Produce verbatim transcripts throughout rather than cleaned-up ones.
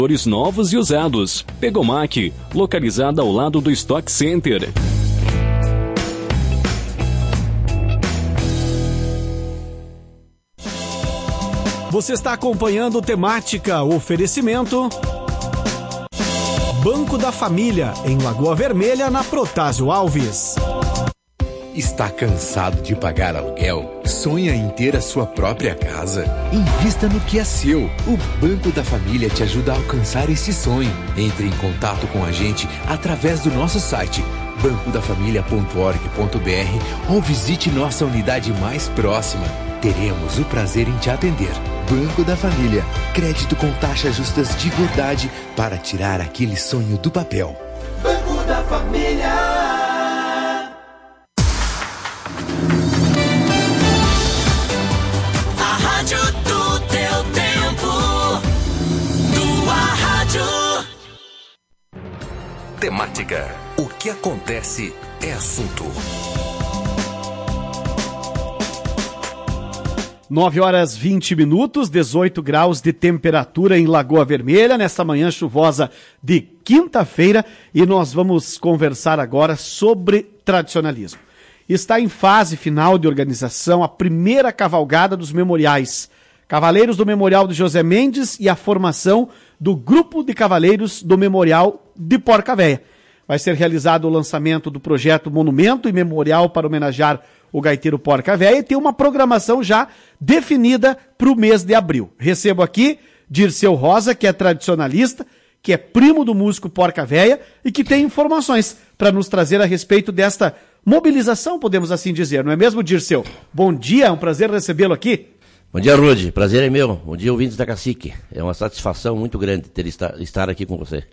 novos e usados. Pegomac, localizada ao lado do Stock Center. Você está acompanhando o Temática, oferecimento Banco da Família, em Lagoa Vermelha, na Protásio Alves. Está cansado de pagar aluguel? Sonha em ter a sua própria casa? Invista no que é seu. O Banco da Família te ajuda a alcançar esse sonho. Entre em contato com a gente através do nosso site banco da família ponto org ponto br ou visite nossa unidade mais próxima. Teremos o prazer em te atender. Banco da Família. Crédito com taxas justas de verdade para tirar aquele sonho do papel. Banco da Família. Temática. O que acontece é assunto. nove horas vinte minutos, dezoito graus de temperatura em Lagoa Vermelha, nesta manhã chuvosa de quinta-feira, e nós vamos conversar agora sobre tradicionalismo. Está em fase final de organização a primeira cavalgada dos memoriais. Cavaleiros do Memorial de José Mendes e a formação do Grupo de Cavaleiros do Memorial de Porca Véia. Vai ser realizado o lançamento do projeto Monumento e Memorial para homenagear o gaiteiro Porca Véia e tem uma programação já definida para o mês de abril. Recebo aqui Dirceu Rosa, que é tradicionalista, que é primo do músico Porca Véia e que tem informações para nos trazer a respeito desta mobilização, podemos assim dizer, não é mesmo, Dirceu? Bom dia, é um prazer recebê-lo aqui. Bom dia, Rude. Prazer é meu. Bom dia, ouvintes da Cacique. É uma satisfação muito grande ter estar, estar aqui com você.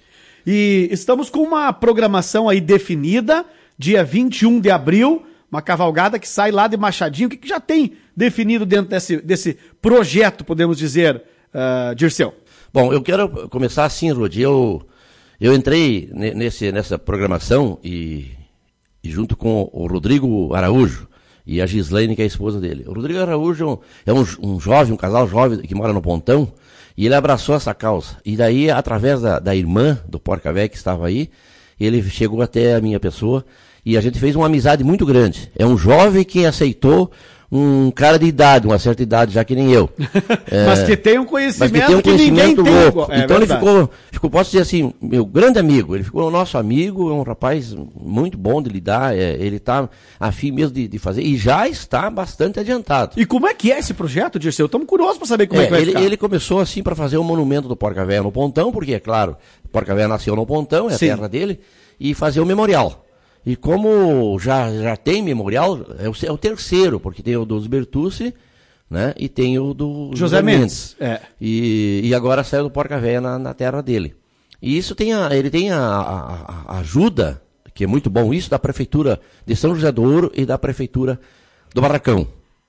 E estamos com uma programação aí definida, dia vinte e um de abril, uma cavalgada que sai lá de Machadinho. O que, que já tem definido dentro desse, desse projeto, podemos dizer, uh, Dirceu? Bom, eu quero começar assim, Rude. Eu, eu entrei nesse, nessa programação e, e junto com o Rodrigo Araújo, e a Gislaine, que é a esposa dele. O Rodrigo Araújo é um, um jovem, um casal jovem que mora no Pontão, e ele abraçou essa causa. E daí, através da, da irmã do Porca Véia que estava aí, ele chegou até a minha pessoa, e a gente fez uma amizade muito grande. É um jovem que aceitou um cara de idade, uma certa idade, já que nem eu. É, mas que tem um conhecimento, mas que, tem um conhecimento que ninguém louco. tem. É então verdade. ele ficou, ficou, posso dizer assim, meu grande amigo. Ele ficou nosso amigo, é um rapaz muito bom de lidar, é, ele está afim mesmo de, de fazer, e já está bastante adiantado. E como é que é esse projeto, Dirceu? Estamos curiosos para saber como é, é que vai ele, ficar. Ele começou assim para fazer o monumento do Porca Véia no Pontão, porque é claro, Porca Véia nasceu no Pontão, é a Sim. terra dele, e fazer o memorial. E como já, já tem memorial, é o, é o terceiro, porque tem o dos Bertucci, né? E tem o do José, José Mendes. Mendes. É. E, e agora saiu do Porca Véia na, na terra dele. E isso tem a, ele tem a, a, a ajuda, que é muito bom isso, da Prefeitura de São José do Ouro e da Prefeitura do Barracão.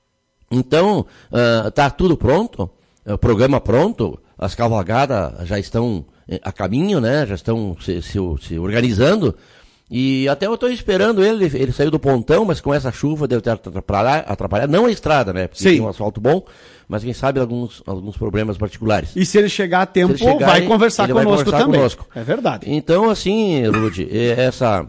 Então, está uh, tudo pronto, o programa pronto, as cavalgadas já estão a caminho, né? Já estão se, se, se organizando. E até eu estou esperando ele, ele saiu do Pontão, mas com essa chuva deve ter atrapalhado, atrapalhado não a estrada, né? Porque Sim. tem um asfalto bom, mas quem sabe alguns, alguns problemas particulares. E se ele chegar a tempo, ele chegar, vai conversar conosco vai conversar também. Conosco. É verdade. Então, assim, Rude, essa,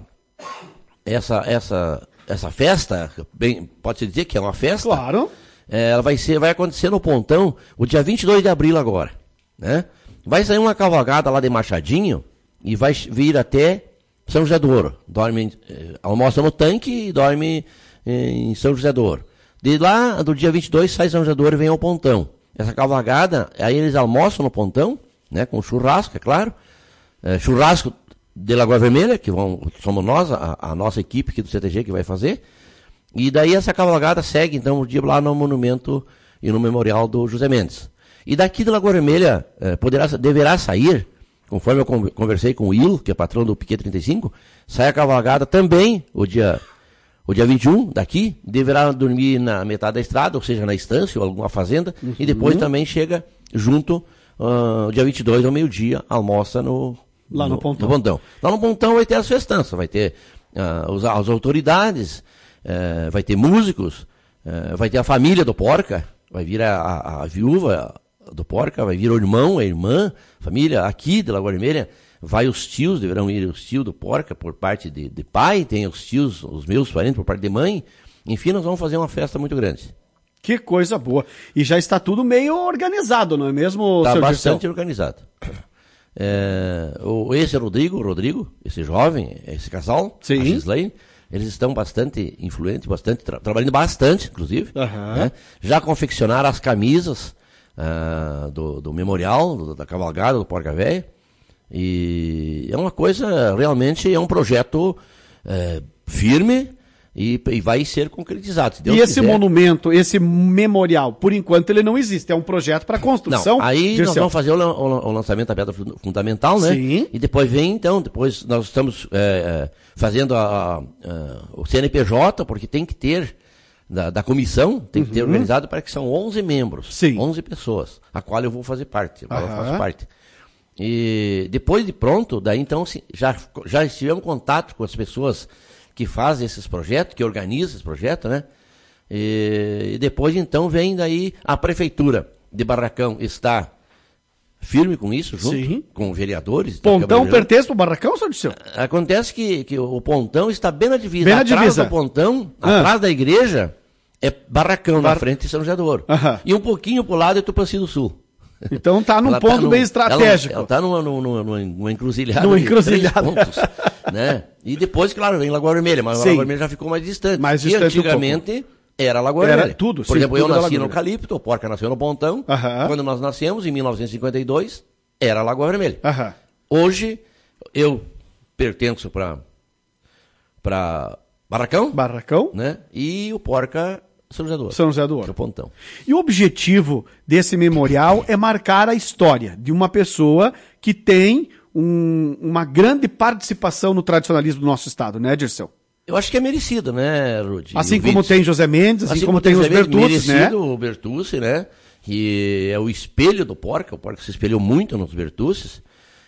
essa, essa, essa festa, bem, pode-se dizer que é uma festa. Claro. É, ela vai, ser, vai acontecer no Pontão o dia vinte e dois de abril agora, né? Vai sair uma cavalgada lá de Machadinho e vai vir até São José do Ouro. Dorme, eh, almoça no tanque e dorme eh, em São José do Ouro. De lá, do dia vinte e dois, sai São José do Ouro e vem ao Pontão. Essa cavalgada, aí eles almoçam no Pontão, né, com churrasco, é claro. Eh, churrasco de Lagoa Vermelha, que vão, somos nós, a, a nossa equipe aqui do C T G que vai fazer. E daí essa cavalgada segue, então, o dia lá no monumento e no memorial do José Mendes. E daqui de Lagoa Vermelha, eh, poderá, deverá sair, conforme eu conversei com o Will, que é patrão do Piquet trinta e cinco, sai a cavalgada também, o dia, o dia vinte e um, daqui, deverá dormir na metade da estrada, ou seja, na estância ou alguma fazenda, uhum. E depois também chega junto, uh, dia vinte e dois, ao meio-dia, almoça no, Lá no, no, Pontão. no Pontão. Lá no Pontão vai ter as festanças, vai ter uh, os, as autoridades, uh, vai ter músicos, uh, vai ter a família do Porca, vai vir a, a, a viúva do Porca, vai vir o irmão, a irmã, família aqui de Lagoa Vermelha, vai os tios, deverão ir os tios do Porca por parte de, de pai, tem os tios, os meus parentes por parte de mãe, enfim, nós vamos fazer uma festa muito grande. Que coisa boa. E já está tudo meio organizado, não é mesmo, Está seu bastante Dirceu? organizado. É, o, esse é o Rodrigo, o Rodrigo, esse jovem, esse casal, Sim. a Gislaine, eles estão bastante influentes, bastante tra- trabalhando bastante, inclusive. Aham. Né? Já confeccionaram as camisas ah, do, do memorial, do- da cavalgada do Porca Véia. E é uma coisa, realmente, é um projeto é, firme e, e vai ser concretizado. Se Deus E esse quiser. monumento, esse memorial, por enquanto ele não existe, é um projeto para construção. Não, aí nós Dirceu. vamos fazer o, lan- o lan- o lançamento da pedra fun- fundamental, né? Sim. E depois vem, então, depois nós estamos é, é, fazendo a, a- a- o C N P J, porque tem que ter, da, da comissão, tem que ter organizado para que são onze membros, Uhum. Sim. onze pessoas, a qual eu vou fazer parte, a qual eu Aham. faço parte. E depois de pronto, daí então se- já, já estivemos em contato com as pessoas que fazem esses projetos, que organizam esse projeto, né? E, e depois então vem daí a prefeitura de Barracão está firme com isso, junto Sim. com vereadores. da Pontão Câmara Regional. pertence pro Barracão, seu Dirceu? Acontece que, que o Pontão está bem na divisa. Bem na atrás divisa. do Pontão, Ah. atrás da igreja, é Barracão, Bar- na frente de São José do Ouro. Aham. E um pouquinho pro lado é Tupanci do Sul. Então tá num Ela ponto num- bem ela- estratégico. Ela está numa, numa, numa, numa encruzilhada. Numa de encruzilhada. três pontos, né? E depois, claro, vem Lagoa Vermelha, mas a Sim. Lagoa Vermelha já ficou mais distante. Mais e distante um antigamente era Lagoa Era Vermelha. tudo, Por sim, exemplo, tudo eu da nasci Lagoa no Vermelha. Calipto, o Porca nasceu no Pontão. Aham. Quando nós nascemos, em mil novecentos e cinquenta e dois, era Lagoa Vermelha. Aham. Hoje, eu pertenço para para Barracão, Barracão, né? E o Porca São José do Ouro. São José do que é Ouro. o Pontão. E o objetivo desse memorial é marcar a história de uma pessoa que tem um- uma grande participação no tradicionalismo do nosso estado, né, Dirceu? Eu acho que é merecido, né, Rudy? Assim E como ouvintes? tem José Mendes, assim, como tem os José Mendes, Bertucci, né? merecido o Bertucci, né? Que é o espelho do Porca. O Porca se espelhou muito nos Bertuccis.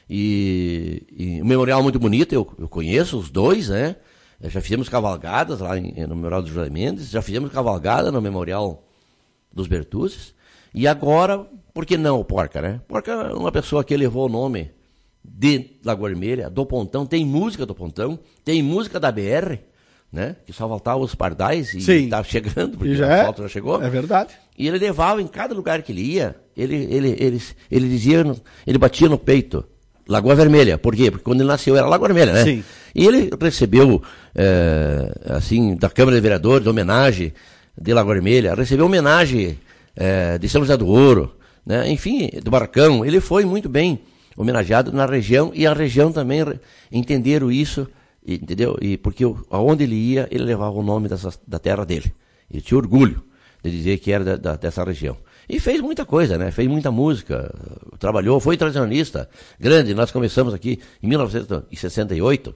E, e um memorial muito bonito, eu, eu conheço os dois, né? Já fizemos cavalgadas lá em, no memorial do José Mendes, já fizemos cavalgada no memorial dos Bertuccis. E agora, por que não o Porca, né? Porca é uma pessoa que levou o nome de Lagoa Vermelha, do Pontão, tem música do Pontão, tem música da B R, né? Que só faltava os pardais e Sim. tá chegando, porque E já o é, asfalto já chegou. é verdade. E ele levava em cada lugar que ele ia, ele, ele, ele, ele dizia, no- ele batia no peito, Lagoa Vermelha. Por quê? Porque quando ele nasceu era Lagoa Vermelha, né? Sim. E ele recebeu, é, assim, da Câmara de Vereadores, homenagem de Lagoa Vermelha, recebeu homenagem é, de São José do Ouro, né? Enfim, do Barracão. Ele foi muito bem homenageado na região e a região também re- entenderam isso, e- entendeu? E porque o- aonde ele ia, ele levava o nome dessa, da terra dele. Ele tinha orgulho de dizer que era da- da- dessa região. E fez muita coisa, né? Fez muita música, trabalhou, foi tradicionalista grande. Nós começamos aqui em mil novecentos e sessenta e oito,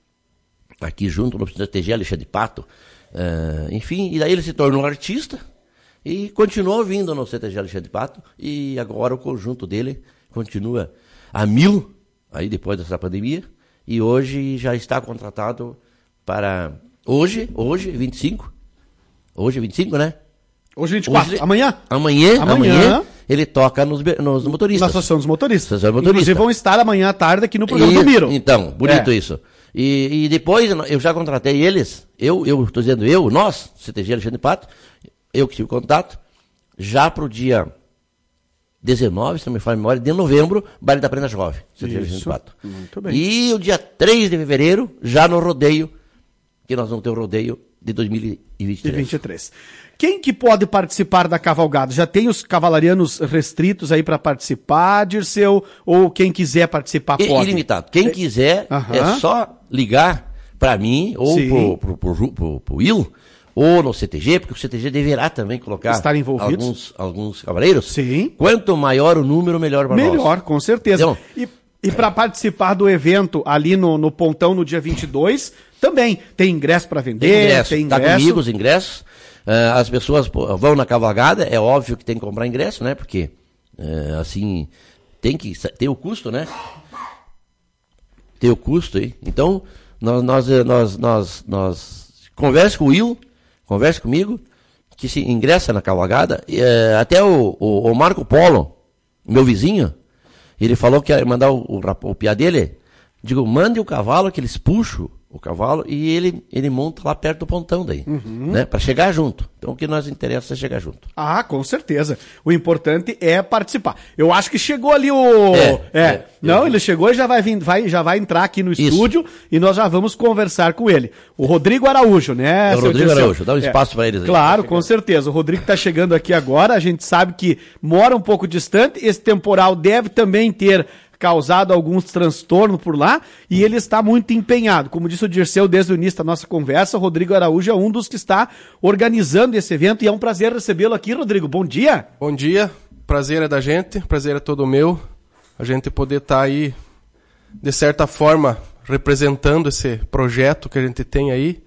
aqui junto no C T G Alexandre de Pato. Eh, enfim, e daí ele se tornou artista e continuou vindo no C T G Alexandre de Pato. E agora o conjunto dele continua a mil, aí depois dessa pandemia. E hoje já está contratado para... Hoje, hoje, vinte e cinco. Hoje, vinte e cinco, né? Hoje vinte e quatro, Hoje- amanhã? Amanhã, Amanhã. amanhã, ele toca nos, be- nos Na motoristas. Associação dos Motoristas. Associação dos Motoristas. Inclusive vão estar amanhã à tarde aqui no programa E- do Miro. Então, bonito É. isso. E, e depois eu já contratei eles, eu, eu estou dizendo eu, nós, C T G Alexandre de Pato, eu que tive contato, já para o dia dezenove, se não me falha a memória, de novembro, Baile da Prenda Jovem, C T G Alexandre de Isso. Pato. Muito bem. E o dia três de fevereiro, já no rodeio, que nós vamos ter o rodeio de dois mil e vinte e De três. vinte e três. Quem que pode participar da cavalgada? Já tem os cavalarianos restritos aí para participar, Dirceu? Ou quem quiser participar I- pode? Ilimitado. Quem quiser, Aham. é só ligar para mim, ou Sim. pro, pro, pro, Ju- pro, pro Will, ou no C T G, porque o C T G deverá também colocar Estar envolvidos. alguns, alguns cavaleiros. Sim. Quanto maior o número, melhor para nós. Melhor, com certeza. Então- E, e para participar do evento ali no, no Pontão no dia vinte e dois, também tem ingresso para vender, Tem ingresso, tem tá ingresso. comigo os ingressos. Ah, as pessoas pô, vão na cavalgada, é óbvio que tem que comprar ingresso, né? Porque, eh, assim, tem que ter o custo, né? Tem o custo aí. Então, nós, nós, eh, nós, nós, nós converse com o Will, converse comigo, que se ingressa na cavalgada. Eh, até o, o, o Marco Polo, meu vizinho, ele falou que ia mandar o, o, o piá dele. Digo, mande o cavalo, que eles puxam o cavalo e ele, ele monta lá perto do pontão daí, uhum. né? Para chegar junto. Então o que nos interessa é chegar junto. Ah, com certeza. O importante é participar. Eu acho que chegou ali o... É, é. é Não, é. ele chegou e já vai, vir, vai, já vai entrar aqui no estúdio. Isso. E nós já vamos conversar com ele. O Rodrigo Araújo, né? É o Rodrigo Araújo, dá um espaço é. para eles aí. Claro, com certeza. O Rodrigo está chegando aqui agora, a gente sabe que mora um pouco distante, esse temporal deve também ter causado alguns transtornos por lá, e ele está muito empenhado. Como disse o Dirceu desde o início da nossa conversa, o Rodrigo Araújo é um dos que está organizando esse evento, e é um prazer recebê-lo aqui, Rodrigo. Bom dia. Bom dia, prazer é da gente, prazer é todo meu, a gente poder estar tá aí, de certa forma, representando esse projeto que a gente tem aí,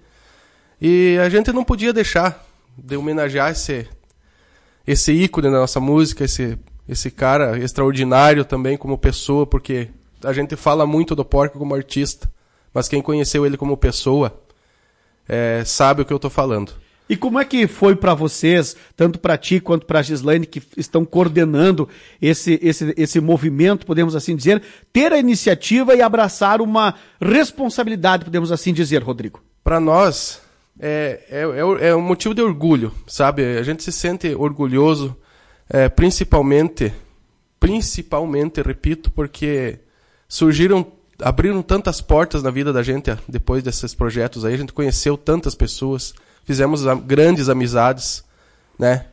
e a gente não podia deixar de homenagear esse, esse ícone da nossa música, esse Esse cara extraordinário também como pessoa, porque a gente fala muito do Porca como artista, mas quem conheceu ele como pessoa é, sabe o que eu estou falando. E como é que foi para vocês, tanto para ti quanto para a Gislaine, que estão coordenando esse, esse, esse movimento, podemos assim dizer, ter a iniciativa e abraçar uma responsabilidade, podemos assim dizer, Rodrigo? Para nós, é, é, é um motivo de orgulho, sabe? A gente se sente orgulhoso, É, principalmente, principalmente, repito, porque surgiram, abriram tantas portas na vida da gente depois desses projetos aí, a gente conheceu tantas pessoas, fizemos a, grandes amizades, né?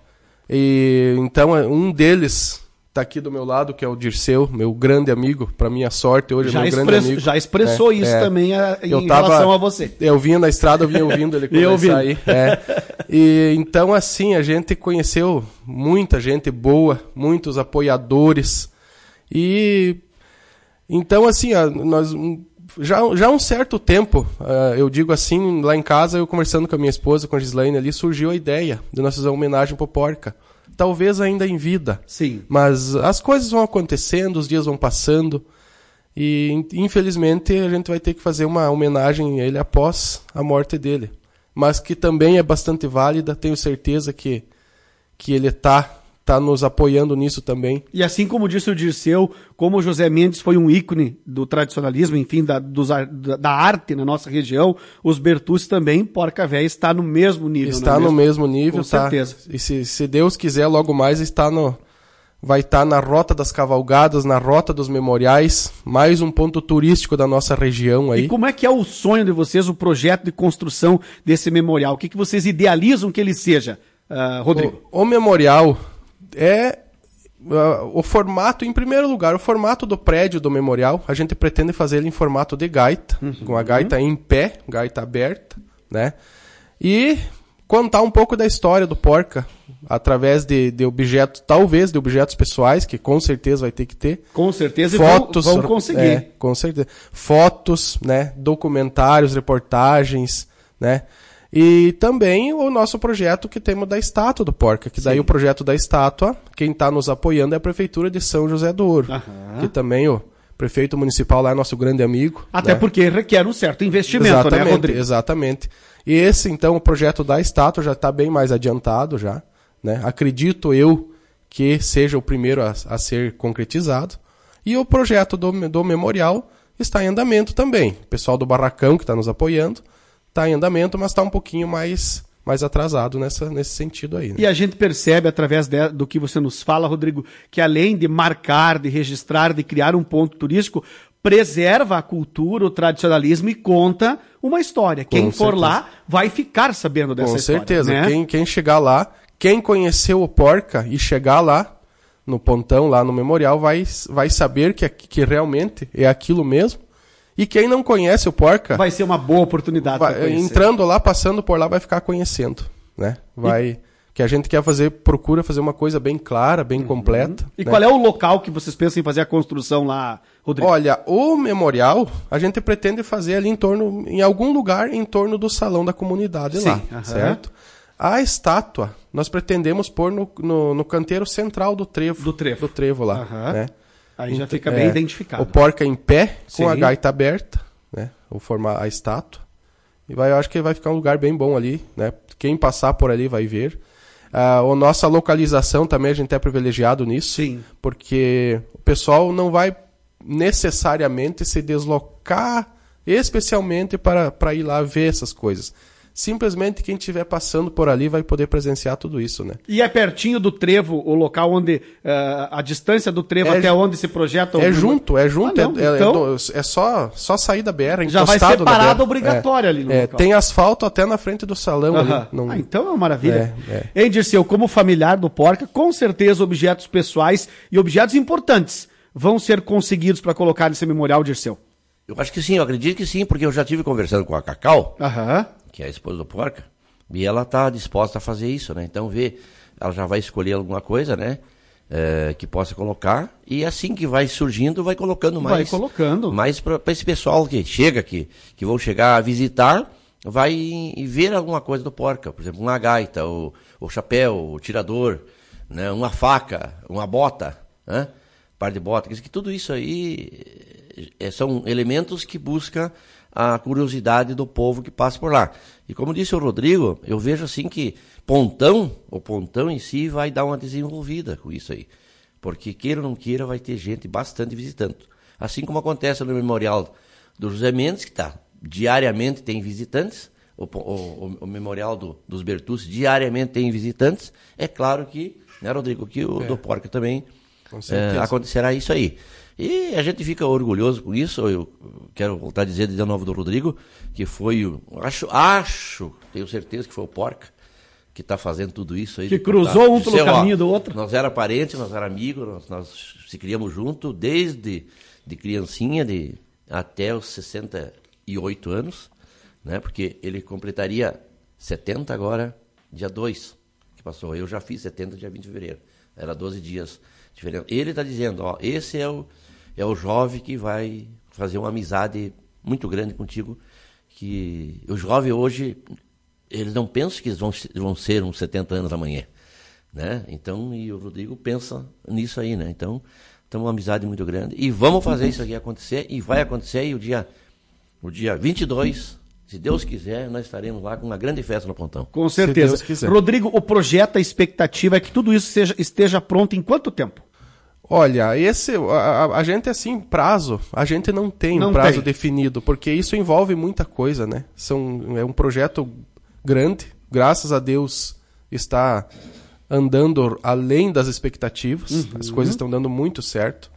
E então um deles está aqui do meu lado, que é o Dirceu, meu grande amigo, para minha sorte, hoje já é meu express, grande amigo. Já expressou é, isso é, também a, em eu tava, relação a você. Eu vinha na estrada, eu vinha ouvindo ele conversar aí. É. E então assim, a gente conheceu muita gente boa, muitos apoiadores. E então assim, nós já, já há um certo tempo, eu digo assim, lá em casa, eu conversando com a minha esposa, com a Gislaine ali, surgiu a ideia de nós fazer uma homenagem pro Porca. Talvez ainda em vida. Sim. Mas as coisas vão acontecendo, os dias vão passando. E, infelizmente, a gente vai ter que fazer uma homenagem a ele após a morte dele. Mas que também é bastante válida. Tenho certeza que, que ele está tá nos apoiando nisso também. E assim como disse o Dirceu, como o José Mendes foi um ícone do tradicionalismo, enfim, da, dos, da arte na nossa região, os Bertucci também, Porca Véia está no mesmo nível. Está no mesmo nível, com certeza. Tá, e se, se Deus quiser, logo mais está no, vai estar na rota das cavalgadas, na rota dos memoriais, mais um ponto turístico da nossa região aí. E como é que é o sonho de vocês, o projeto de construção desse memorial? O que, que vocês idealizam que ele seja, uh, Rodrigo? O, o memorial é uh, o formato, em primeiro lugar, o formato do prédio do memorial. A gente pretende fazer ele em formato de gaita, uhum. com a gaita em pé, gaita aberta, né? E contar um pouco da história do Porca, através de, de objetos, talvez de objetos pessoais, que com certeza vai ter que ter. Com certeza, fotos, vão, vão conseguir. É, com certeza. Fotos, né? Documentários, reportagens, né? E também o nosso projeto que temos da estátua do Porca, que daí Sim. o projeto da estátua, quem está nos apoiando é a Prefeitura de São José do Ouro, Aham. que também o prefeito municipal lá é nosso grande amigo. Até né? porque requer um certo investimento, exatamente, né, Rodrigo? Exatamente. E esse, então, o projeto da estátua já está bem mais adiantado já, né? Acredito eu que seja o primeiro a, a ser concretizado. E o projeto do, do memorial está em andamento também. O pessoal do Barracão que está nos apoiando está em andamento, mas está um pouquinho mais, mais atrasado nessa, nesse sentido aí. Né? E a gente percebe, através de, do que você nos fala, Rodrigo, que além de marcar, de registrar, de criar um ponto turístico, preserva a cultura, o tradicionalismo e conta uma história. Quem Com for certeza. lá vai ficar sabendo dessa Com história. Com certeza. Né? Quem, quem chegar lá, quem conheceu o Porca e chegar lá, no pontão, lá no memorial, vai, vai saber que, que realmente é aquilo mesmo. E quem não conhece o Porca... Vai ser uma boa oportunidade para entrando lá, passando por lá, vai ficar conhecendo. Né? Vai... E... que a gente quer fazer, procura fazer uma coisa bem clara, bem uhum. completa. E né? qual é o local que vocês pensam em fazer a construção lá, Rodrigo? Olha, o memorial, a gente pretende fazer ali em torno, em algum lugar em torno do salão da comunidade Sim, lá, uhum. certo? A estátua, nós pretendemos pôr no, no, no canteiro central do trevo. Do trevo. Do trevo lá, uhum. né? Aí já fica bem é, identificado. O Porca em pé, Sim. com a gaita aberta, né? Vou formar a estátua. E vai, eu acho que vai ficar um lugar bem bom ali, né? Quem passar por ali vai ver. A, a nossa localização também a gente é privilegiado nisso. Sim. Porque o pessoal não vai necessariamente se deslocar especialmente para, para ir lá ver essas coisas. Simplesmente quem estiver passando por ali vai poder presenciar tudo isso, né? E é pertinho do trevo, o local onde, uh, a distância do trevo é, até onde se projeta o... É junto, é junto, ah, não, é, então... é, é só, só sair da B R, já vai ser parada obrigatória é, ali no é, local. Tem asfalto até na frente do salão. Uh-huh. ali. Não... Ah, então é uma maravilha. É, é. Hein, Dirceu, como familiar do Porca, com certeza objetos pessoais e objetos importantes vão ser conseguidos para colocar nesse memorial, Dirceu. Eu acho que sim, eu acredito que sim, porque eu já tive conversando com a Cacau, uh-huh. que é a esposa do Porca, e ela está disposta a fazer isso, né? Então, vê, ela já vai escolher alguma coisa, né? É, que possa colocar, e assim que vai surgindo, vai colocando mais. Vai colocando. Mais para esse pessoal que chega, que, que vão chegar a visitar, vai e ver alguma coisa do Porca. Por exemplo, uma gaita, o, o chapéu, o tirador, né? Uma faca, uma bota, né? Par de bota. Que tudo isso aí é, são elementos que buscam a curiosidade do povo que passa por lá. E como disse o Rodrigo, eu vejo assim que Pontão, o Pontão em si vai dar uma desenvolvida com isso aí. Porque queira ou não queira, vai ter gente bastante visitando. Assim como acontece no Memorial do José Mendes, que tá, diariamente tem visitantes, o, o, o Memorial do, dos Bertucci diariamente tem visitantes. É claro que, né, Rodrigo, que o é. do Porca também é, acontecerá isso aí. E a gente fica orgulhoso com isso. Eu quero voltar a dizer de novo do Rodrigo, que foi o. Acho, acho, tenho certeza que foi o Porca que está fazendo tudo isso aí. Que cruzou tá, um pelo caminho ó, do outro. Nós era parentes, nós era amigos, nós, nós se criamos juntos desde de criancinha de, até os sessenta e oito anos, né? Porque ele completaria setenta agora, dia dois, que passou. Eu já fiz setenta, dia vinte de fevereiro. Era doze dias diferentes. Ele está dizendo, ó, esse é o. É o jovem que vai fazer uma amizade muito grande contigo. Que o jovem hoje, eles não pensam que eles vão, vão ser uns setenta anos amanhã, né? Então, e o Rodrigo pensa nisso aí, né? Então, estamos uma amizade muito grande. E vamos fazer isso aqui acontecer, e vai acontecer. E o dia, o dia vinte e dois, se Deus quiser, nós estaremos lá com uma grande festa no Pontão. Com certeza. Rodrigo, o projeto, a expectativa é que tudo isso seja, esteja pronto em quanto tempo? Olha, esse, a, a gente assim, prazo, a gente não tem não um prazo tem. definido, porque isso envolve muita coisa, né? São, é um projeto grande, graças a Deus está andando além das expectativas, uhum. As coisas estão dando muito certo,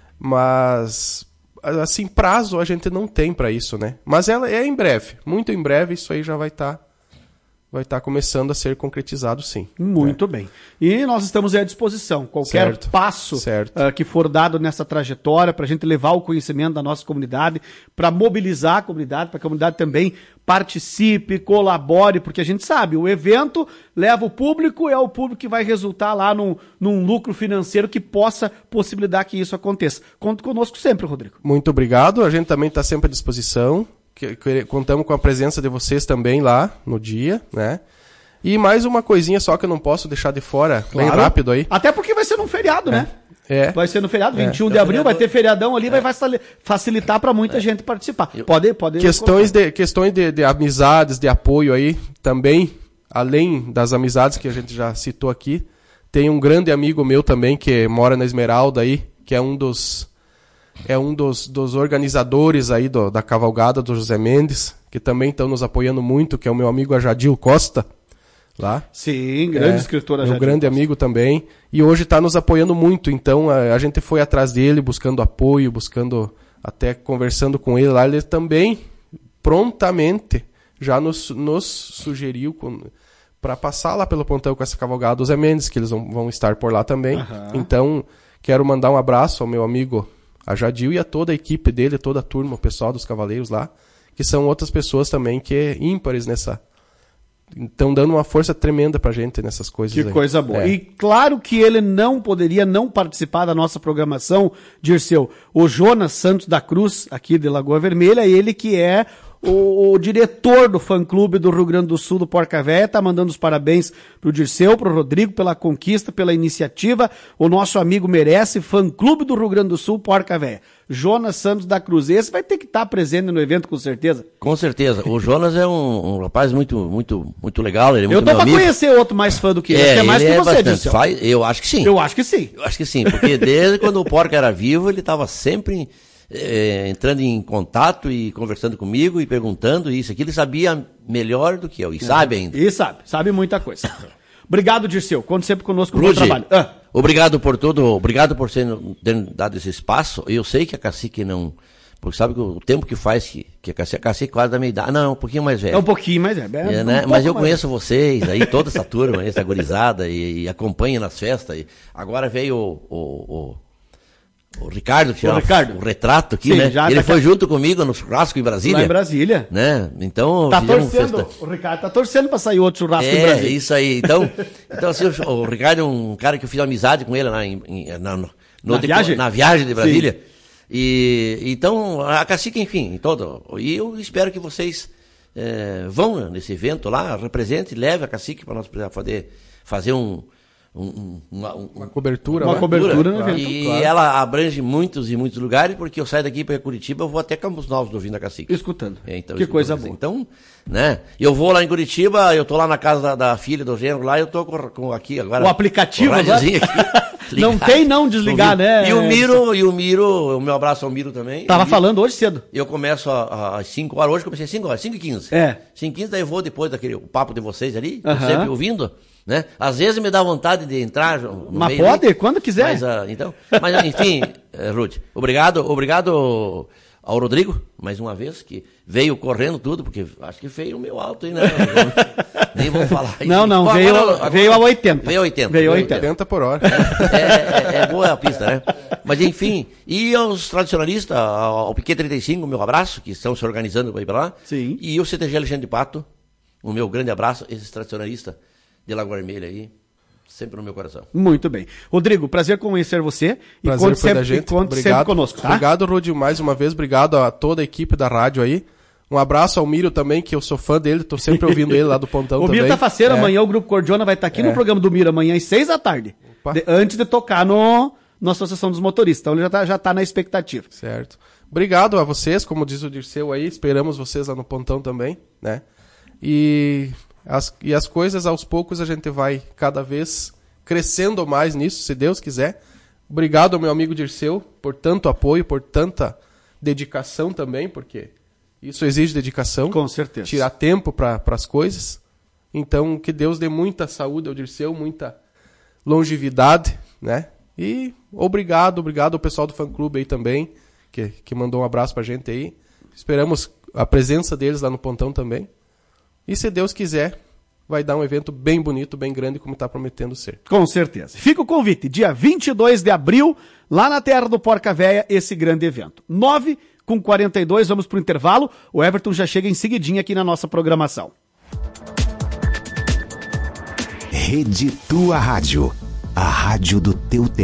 mas assim, prazo a gente não tem para isso, né? Mas ela é em breve, muito em breve isso aí já vai estar... Tá vai estar começando a ser concretizado, sim. Muito é. bem. E nós estamos à disposição. Qualquer certo. passo certo. Uh, que for dado nessa trajetória, para a gente levar o conhecimento da nossa comunidade, para mobilizar a comunidade, para que a comunidade também participe, colabore, porque a gente sabe, o evento leva o público, é o público que vai resultar lá num, num lucro financeiro que possa possibilitar que isso aconteça. Conte conosco sempre, Rodrigo. Muito obrigado. A gente também está sempre à disposição. Que, que, contamos com a presença de vocês também lá no dia, né? E mais uma coisinha só que eu não posso deixar de fora, claro. Bem rápido aí. Até porque vai ser num feriado, é. né? É. Vai ser no feriado, vinte e um é. de abril, vai ter feriadão ali, é. vai facilitar para muita é. gente participar. Pode, pode. Questões, de, questões de, de amizades, de apoio aí, também, além das amizades que a gente já citou aqui, tem um grande amigo meu também que mora na Esmeralda aí, que é um dos... É um dos, dos organizadores aí do, da cavalgada do José Mendes, que também estão nos apoiando muito, que é o meu amigo Ajadil Costa, lá. Sim, grande é, escritor Ajadil. Meu grande Costa. amigo também. E hoje está nos apoiando muito, então a, a gente foi atrás dele, buscando apoio, buscando, até conversando com ele lá. Ele também, prontamente, já nos, nos sugeriu para passar lá pelo Pontão com essa cavalgada do José Mendes, que eles vão, vão estar por lá também. Uhum. Então, quero mandar um abraço ao meu amigo a Jadil e a toda a equipe dele, toda a turma, o pessoal dos cavaleiros lá, que são outras pessoas também que é ímpares nessa... Estão dando uma força tremenda pra gente nessas coisas Que aí. coisa boa. É. E claro que ele não poderia não participar da nossa programação, Dirceu. O Jonas Santos da Cruz, aqui de Lagoa Vermelha, ele que é O, o diretor do fã-clube do Rio Grande do Sul do Porca Véia tá mandando os parabéns pro Dirceu, pro Rodrigo, pela conquista, pela iniciativa. O nosso amigo merece, fã-clube do Rio Grande do Sul, Porca Véia. Jonas Santos da Cruz. Esse vai ter que estar presente no evento, com certeza. Com certeza. O Jonas é um, um rapaz muito, muito, muito legal. Ele é muito Eu tô pra amigo. Conhecer outro mais fã do que ele. É, É mais ele que é você, bastante. Dirceu. Faz, eu acho que sim. Eu acho que sim. Eu acho que sim, porque desde quando o Porca era vivo, ele estava sempre é, entrando em contato e conversando comigo e perguntando isso aqui. Ele sabia melhor do que eu, e é. sabe ainda. E sabe, sabe muita coisa. Obrigado, Dirceu. Conte sempre conosco no Rudy, trabalho. Ah. Obrigado por tudo, obrigado por ter dado esse espaço. Eu sei que a Cacique não... Porque sabe que o tempo que faz que, que a Cacique, a Cacique quase da minha idade. Não, é um pouquinho mais velho. É um pouquinho mais velho. É, um né? Mas eu mais conheço velho. Vocês aí, toda essa turma, essa gurizada, e, e acompanho nas festas. E agora veio o, o, o, o Ricardo tirar o, Ricardo. o retrato aqui, Sim, né? Ele tá foi aqui... junto comigo no churrasco em Brasília. Lá em Brasília. Né? Então, tá torcendo, festa... o Ricardo tá torcendo pra sair outro churrasco é, em Brasília. É, isso aí. Então, então assim, o, o Ricardo é um cara que eu fiz amizade com ele lá em, em, na, no, na, deco... viagem? na viagem de Brasília. Sim. E então, a Cacique, enfim, todo. E eu espero que vocês é, vão nesse evento lá, represente, leve a Cacique para nós poder fazer um, um, uma, um, uma cobertura. Uma né? cobertura no evento. E claro. ela abrange muitos e muitos lugares, porque eu saio daqui para Curitiba, eu vou até Campos Novos ouvindo a Cacique. Escutando. É, então, que coisa boa. Então, né? Eu vou lá em Curitiba, eu tô lá na casa da, da filha do genro lá, eu tô com, com aqui agora. O aplicativo agora? Aqui. Não tem não desligar, né? E o Miro, e o Miro, o meu abraço ao Miro também. Tava Miro, falando hoje cedo. Eu começo às cinco horas, hoje comecei às cinco horas, cinco e quinze. É. cinco e quinze, daí eu vou depois daquele o papo de vocês ali, uh-huh. sempre ouvindo, né? Às vezes me dá vontade de entrar no Mas meio pode, ali, quando quiser. Mas, uh, então, mas enfim, uh, Ruth, obrigado, obrigado ao Rodrigo, mais uma vez, que veio correndo tudo, porque acho que veio o meu alto aí, né? Nem vou falar isso. Não, não, Pô, veio, agora, agora, veio a oitenta. Veio a oitenta. Veio a oitenta. oitenta por hora. É, é, é boa a pista, né? Mas enfim, e aos tradicionalistas, ao Piquet trinta e cinco, o meu abraço, que estão se organizando para ir para lá. Sim. E o C T G Alexandre de Pato, o meu grande abraço, esses tradicionalistas de Lagoa Vermelha aí, sempre no meu coração. Muito bem. Rodrigo, prazer conhecer você. E prazer conte foi sempre, da gente. E conte obrigado. sempre conosco, tá? Obrigado, Rudy, mais uma vez. Obrigado a toda a equipe da rádio aí. Um abraço ao Miro também, que eu sou fã dele, tô sempre ouvindo ele lá do Pontão o também. O Miro tá faceiro, é. Amanhã o Grupo Cordiona vai estar tá aqui é. no programa do Miro, amanhã às seis da tarde. De, antes de tocar no, na Associação dos Motoristas. Então ele já tá, já tá na expectativa. Certo. Obrigado a vocês, como diz o Dirceu aí, esperamos vocês lá no Pontão também, né? E as, e as coisas, aos poucos, a gente vai cada vez crescendo mais nisso, se Deus quiser. Obrigado ao meu amigo Dirceu por tanto apoio, por tanta dedicação também, porque isso exige dedicação. Com certeza. Tirar tempo para as coisas. Então, que Deus dê muita saúde ao Dirceu, muita longevidade, né? E obrigado, obrigado ao pessoal do fã-clube aí também, que, que mandou um abraço pra gente aí. Esperamos a presença deles lá no Pontão também. E se Deus quiser, vai dar um evento bem bonito, bem grande, como está prometendo ser. Com certeza. Fica o convite, dia vinte e dois de abril, lá na terra do Porca Véia, esse grande evento. nove com quarenta e dois, vamos pro intervalo. O Everton já chega em seguidinha aqui na nossa programação. Rede Tua Rádio, a rádio do teu tempo.